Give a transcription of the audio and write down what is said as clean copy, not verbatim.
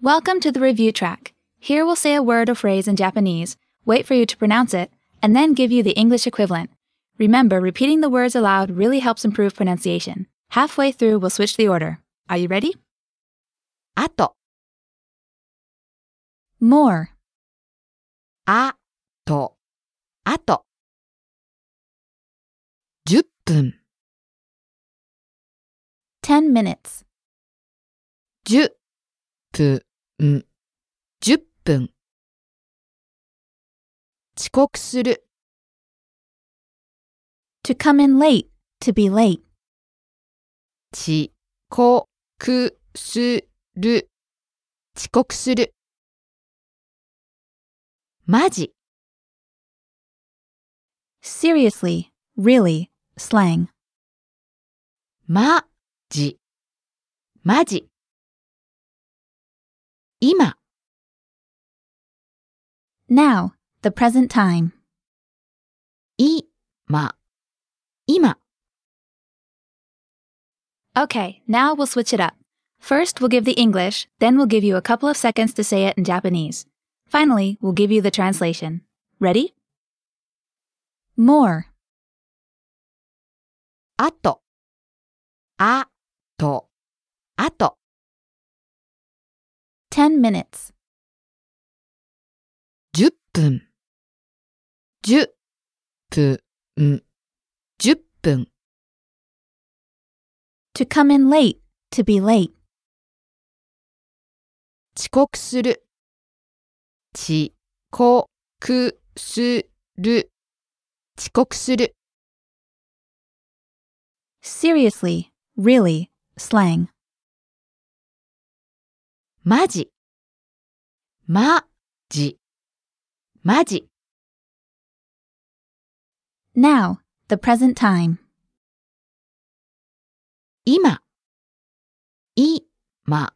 Welcome to the review track. Here we'll say a word or phrase in Japanese, wait for you to pronounce it, and then give you the English equivalent. Remember, repeating the words aloud really helps improve pronunciation. Halfway through, we'll switch the order. Are you ready? あと、 More, あと、あと。10分、 10 minutes, 10分、10分。遅刻する、 to come in late, to be late, 遅刻する、遅刻する。マジ、 seriously, really, slang. マジ、マジ。今、 Now, the present time. 今、今。 Okay, now we'll switch it up. First, we'll give the English, then we'll give you a couple of seconds to say it in Japanese. Finally, we'll give you the translation. Ready? More, あと、あと、あと。 10 minutes, 10分、10分、10分。 to come in late, to be late, 遅刻する、遅刻する、遅刻する。 seriously, really, slang. マジ、マジ、マジ。 Now, the present time. 今、今。